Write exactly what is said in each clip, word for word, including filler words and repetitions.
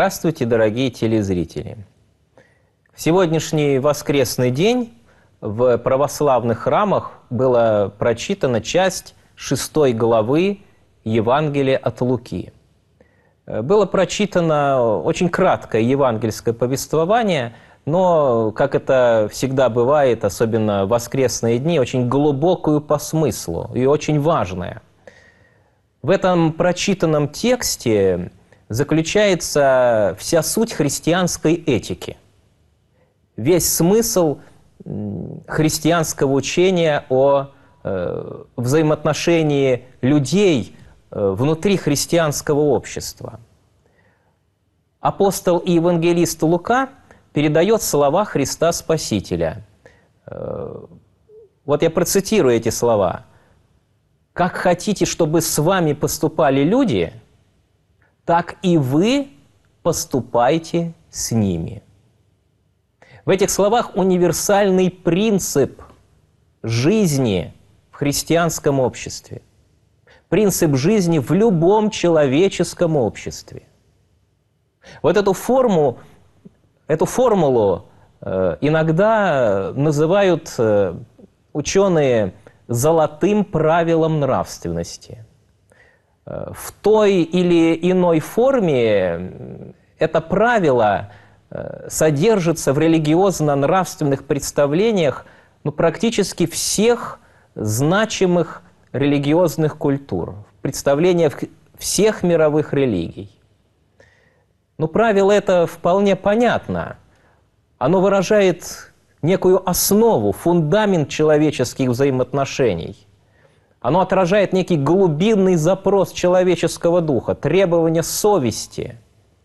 Здравствуйте, дорогие телезрители! В сегодняшний воскресный день в православных храмах была прочитана часть шестой главы Евангелия от Луки. Было прочитано очень краткое евангельское повествование, но, как это всегда бывает, особенно в воскресные дни, очень глубокую по смыслу и очень важное. В этом прочитанном тексте заключается вся суть христианской этики. Весь смысл христианского учения о э, взаимоотношении людей э, внутри христианского общества. Апостол и евангелист Лука передает слова Христа Спасителя. Э, вот я процитирую эти слова. «Как хотите, чтобы с вами поступали люди, так и вы поступайте с ними». В этих словах универсальный принцип жизни в христианском обществе, принцип жизни в любом человеческом обществе. Вот эту форму, эту формулу э, иногда называют э, ученые золотым правилом нравственности. В той или иной форме это правило содержится в религиозно-нравственных представлениях ну, практически всех значимых религиозных культур, в представлениях всех мировых религий. Но правило это вполне понятно. Оно выражает некую основу, фундамент человеческих взаимоотношений. Оно отражает некий глубинный запрос человеческого духа, требования совести.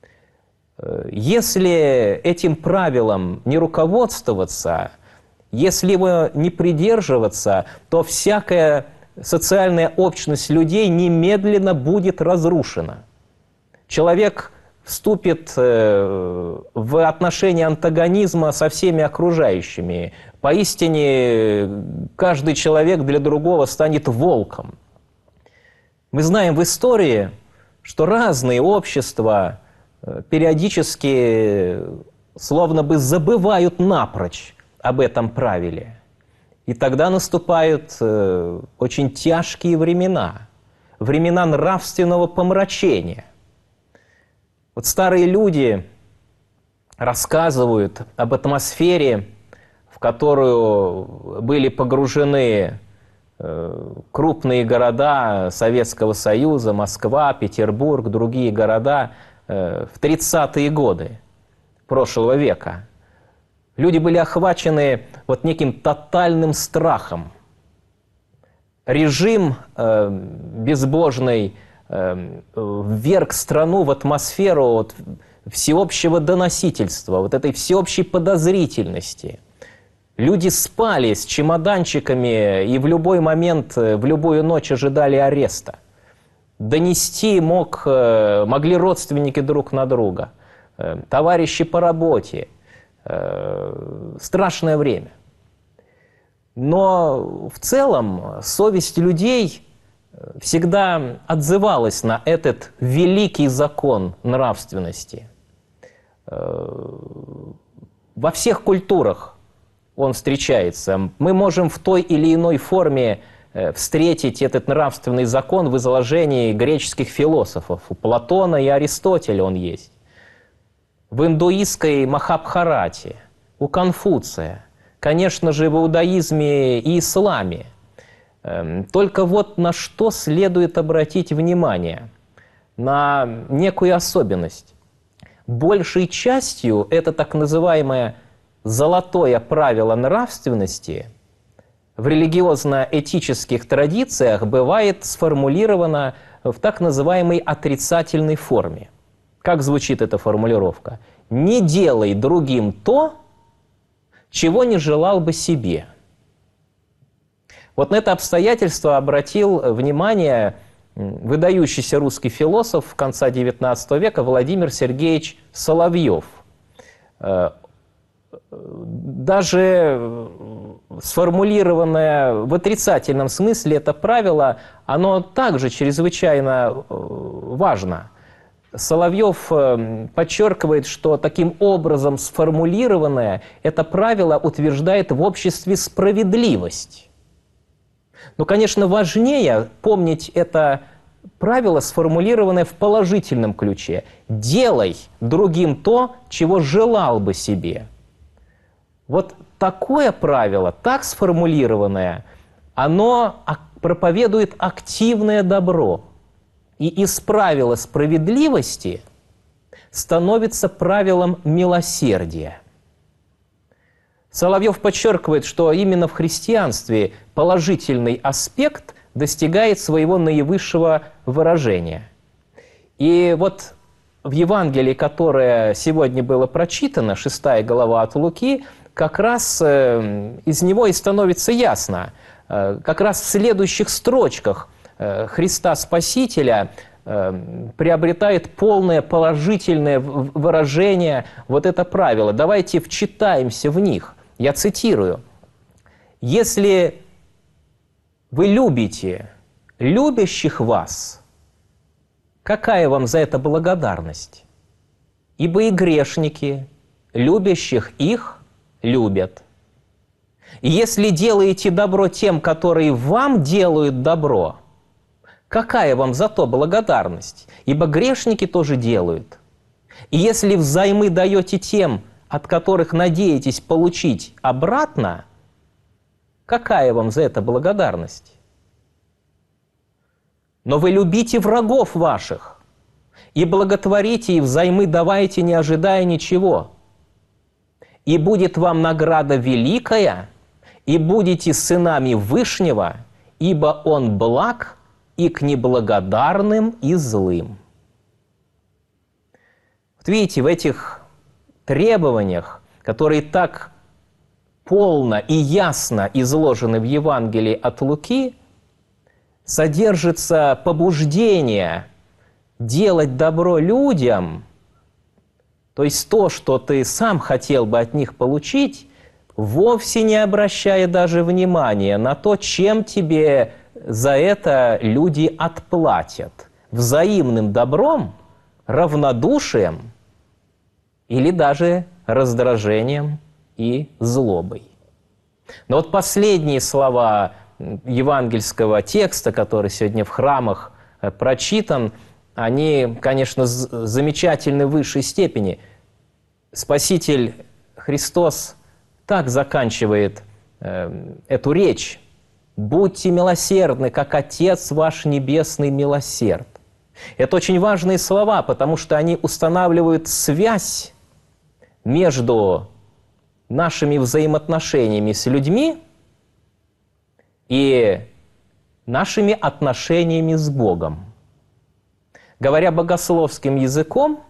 Если этим правилом не руководствоваться, если его не придерживаться, то всякая социальная общность людей немедленно будет разрушена. Человек вступит в отношения антагонизма со всеми окружающими. Поистине, каждый человек для другого станет волком. Мы знаем в истории, что разные общества периодически словно бы забывают напрочь об этом правиле. И тогда наступают очень тяжкие времена, времена нравственного помрачения. Вот старые люди рассказывают об атмосфере, в которую были погружены крупные города Советского Союза, Москва, Петербург, другие города в тридцатые годы прошлого века. Люди были охвачены вот неким тотальным страхом. Режим э, безбожный э, вверг страну в атмосферу вот, всеобщего доносительства, вот этой всеобщей подозрительности. Люди спали с чемоданчиками и в любой момент, в любую ночь ожидали ареста. Донести мог, могли родственники друг на друга, товарищи по работе. Страшное время. Но в целом совесть людей всегда отзывалась на этот великий закон нравственности. Во всех культурах он встречается. Мы можем в той или иной форме встретить этот нравственный закон в изложении греческих философов. У Платона и Аристотеля он есть. В индуистской Махабхарате, у Конфуция, конечно же, в иудаизме и исламе. Только вот на что следует обратить внимание? На некую особенность. Большей частью это так называемое золотое правило нравственности в религиозно-этических традициях бывает сформулировано в так называемой отрицательной форме. Как звучит эта формулировка? «Не делай другим то, чего не желал бы себе». Вот на это обстоятельство обратил внимание выдающийся русский философ конца девятнадцатого века Владимир Сергеевич Соловьев. Даже сформулированное в отрицательном смысле это правило, оно также чрезвычайно важно. Соловьев подчеркивает, что таким образом сформулированное это правило утверждает в обществе справедливость. Но, конечно, важнее помнить это правило, сформулированное в положительном ключе. «Делай другим то, чего желал бы себе». Вот такое правило, так сформулированное, оно проповедует активное добро. И из правила справедливости становится правилом милосердия. Соловьев подчеркивает, что именно в христианстве положительный аспект достигает своего наивысшего выражения. И вот в Евангелии, которое сегодня было прочитано, шестая глава от Луки, как раз из него и становится ясно, как раз в следующих строчках Христа Спасителя приобретает полное положительное выражение вот это правило. Давайте вчитаемся в них. Я цитирую. «Если вы любите любящих вас, какая вам за это благодарность? Ибо и грешники, любящих их, любят. И если делаете добро тем, которые вам делают добро, какая вам за то благодарность? Ибо грешники тоже делают. И если взаймы даете тем, от которых надеетесь получить обратно, какая вам за это благодарность? Но вы любите врагов ваших, и благотворите, и взаймы давайте, не ожидая ничего. И будет вам награда великая, и будете сынами Вышнего, ибо Он благ и к неблагодарным и злым». Вот видите, в этих требованиях, которые так полно и ясно изложены в Евангелии от Луки, содержится побуждение делать добро людям, то есть то, что ты сам хотел бы от них получить, вовсе не обращая даже внимания на то, чем тебе за это люди отплатят: взаимным добром, равнодушием или даже раздражением и злобой. Но вот последние слова евангельского текста, который сегодня в храмах прочитан, они, конечно, замечательны в высшей степени. Спаситель Христос так заканчивает э, эту речь: «Будьте милосердны, как Отец ваш Небесный милосерд». Это очень важные слова, потому что они устанавливают связь между нашими взаимоотношениями с людьми и нашими отношениями с Богом. Говоря богословским языком,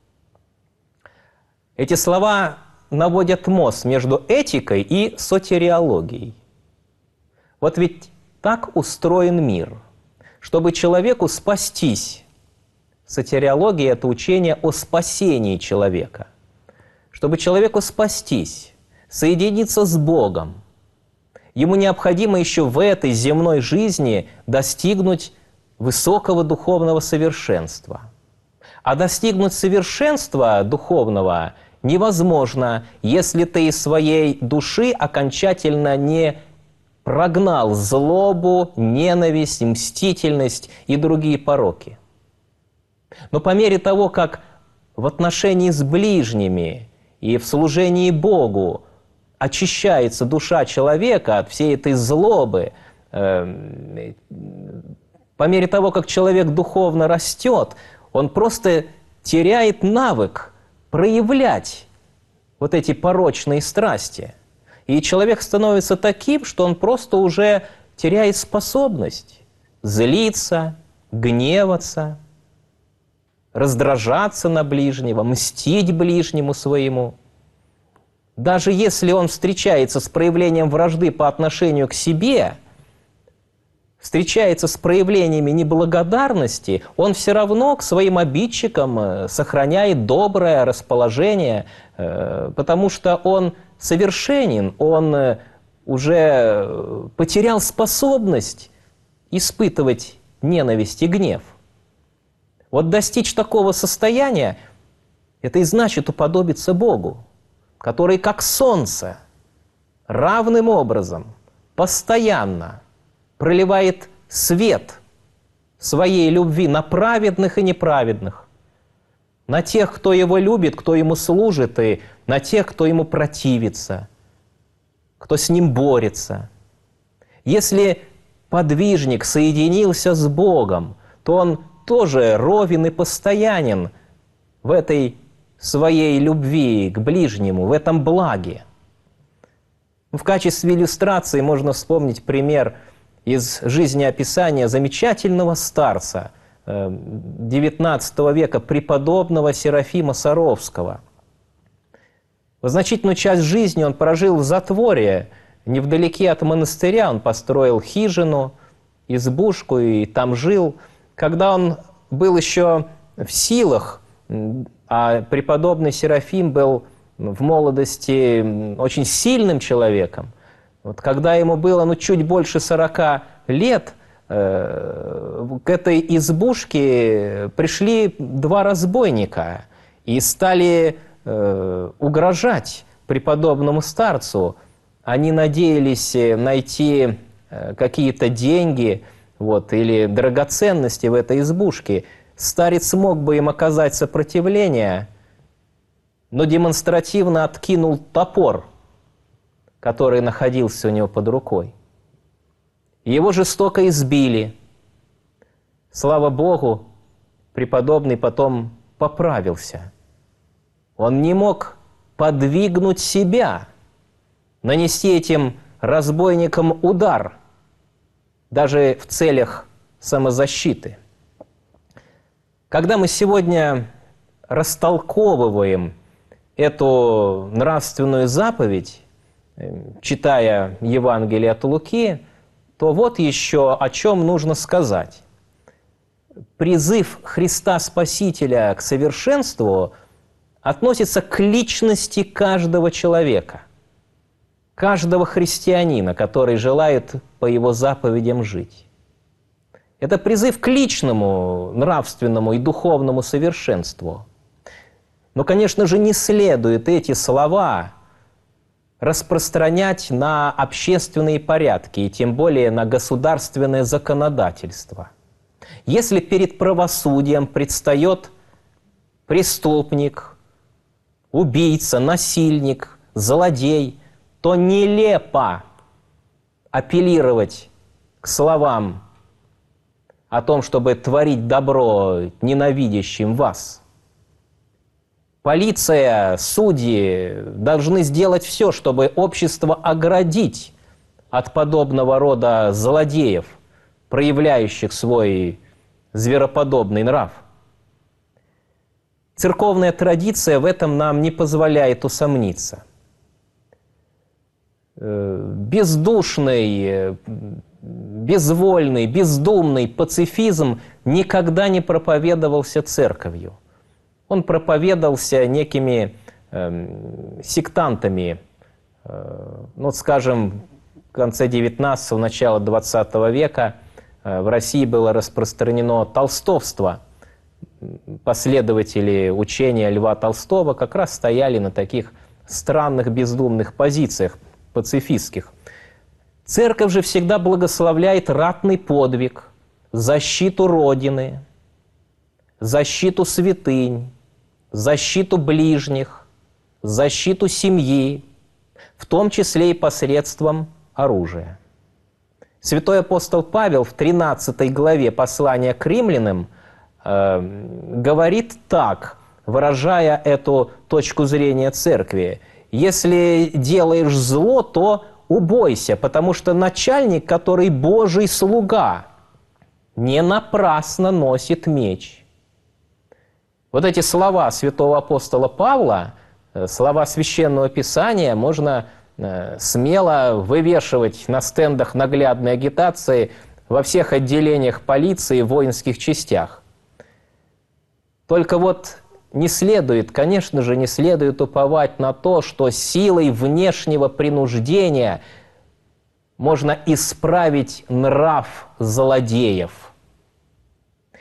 эти слова наводят мост между этикой и сотериологией. Вот ведь так устроен мир. Чтобы человеку спастись, сотериология – это учение о спасении человека. Чтобы человеку спастись, соединиться с Богом, ему необходимо еще в этой земной жизни достигнуть высокого духовного совершенства. А достигнуть совершенства духовного невозможно, если ты из своей души окончательно не прогнал злобу, ненависть, мстительность и другие пороки. Но по мере того, как в отношении с ближними и в служении Богу очищается душа человека от всей этой злобы, э, по мере того, как человек духовно растет, он просто теряет навык проявлять вот эти порочные страсти. И человек становится таким, что он просто уже теряет способность злиться, гневаться, раздражаться на ближнего, мстить ближнему своему. Даже если он встречается с проявлением вражды по отношению к себе, встречается с проявлениями неблагодарности, он все равно к своим обидчикам сохраняет доброе расположение, потому что он совершенен, он уже потерял способность испытывать ненависть и гнев. Вот достичь такого состояния, это и значит уподобиться Богу, который как солнце равным образом, постоянно проливает свет своей любви на праведных и неправедных, на тех, кто Его любит, кто Ему служит, и на тех, кто Ему противится, кто с Ним борется. Если подвижник соединился с Богом, то он тоже ровен и постоянен в этой своей любви к ближнему, в этом благе. В качестве иллюстрации можно вспомнить пример из жизнеописания замечательного старца девятнадцатого века, преподобного Серафима Саровского. Значительную часть жизни он прожил в затворе, невдалеке от монастыря. Он построил хижину, избушку и там жил. Когда он был еще в силах, а преподобный Серафим был в молодости очень сильным человеком, вот когда ему было ну, чуть больше сорока лет, э, к этой избушке пришли два разбойника и стали э, угрожать преподобному старцу. Они надеялись найти э, какие-то деньги вот, или драгоценности в этой избушке. Старец мог бы им оказать сопротивление, но демонстративно откинул топор, который находился у него под рукой. Его жестоко избили. Слава Богу, преподобный потом поправился. Он не мог подвигнуть себя, нанести этим разбойникам удар, даже в целях самозащиты. Когда мы сегодня растолковываем эту нравственную заповедь, читая Евангелие от Луки, то вот еще о чем нужно сказать. Призыв Христа Спасителя к совершенству относится к личности каждого человека, каждого христианина, который желает по его заповедям жить. Это призыв к личному, нравственному и духовному совершенству. Но, конечно же, не следует эти слова распространять на общественные порядки и тем более на государственное законодательство. Если перед правосудием предстает преступник, убийца, насильник, злодей, то нелепо апеллировать к словам о том, чтобы творить добро ненавидящим вас. Полиция, судьи должны сделать все, чтобы общество оградить от подобного рода злодеев, проявляющих свой звероподобный нрав. Церковная традиция в этом нам не позволяет усомниться. Бездушный, безвольный, бездумный пацифизм никогда не проповедовался церковью. Он проповедовался некими э, сектантами, э, ну, скажем, в конце девятнадцатого, начало двадцатого века э, в России было распространено толстовство. Последователи учения Льва Толстого как раз стояли на таких странных бездумных позициях пацифистских. Церковь же всегда благословляет ратный подвиг, защиту Родины, защиту святынь, защиту ближних, защиту семьи, в том числе и посредством оружия. Святой апостол Павел в тринадцатой главе послания к римлянам э, говорит так, выражая эту точку зрения церкви: «Если делаешь зло, то убойся, потому что начальник, который Божий слуга, не напрасно носит меч». Вот эти слова святого апостола Павла, слова Священного Писания, можно смело вывешивать на стендах наглядной агитации во всех отделениях полиции и воинских частях. Только вот не следует, конечно же, не следует уповать на то, что силой внешнего принуждения можно исправить нрав злодеев.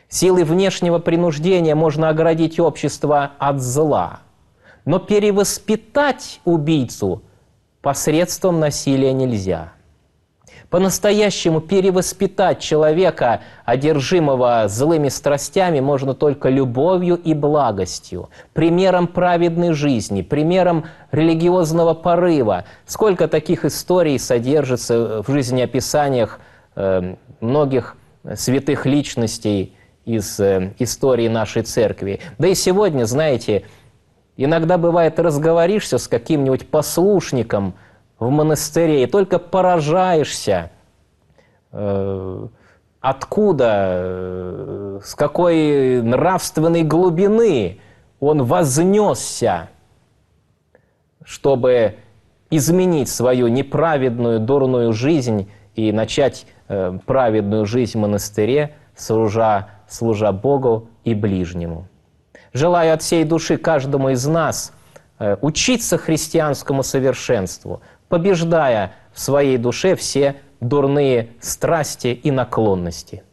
Силой внешнего принуждения можно оградить общество от зла, но перевоспитать убийцу посредством насилия нельзя. По-настоящему перевоспитать человека, одержимого злыми страстями, можно только любовью и благостью, примером праведной жизни, примером религиозного порыва. Сколько таких историй содержится в жизнеописаниях э, многих святых личностей из э, истории нашей церкви. Да и сегодня, знаете, иногда бывает, разговоришься с каким-нибудь послушником в монастыре, и только поражаешься, э, откуда, э, с какой нравственной глубины он вознесся, чтобы изменить свою неправедную, дурную жизнь и начать э, праведную жизнь в монастыре, служа, служа Богу и ближнему. Желаю от всей души каждому из нас э, учиться христианскому совершенству, побеждая в своей душе все дурные страсти и наклонности.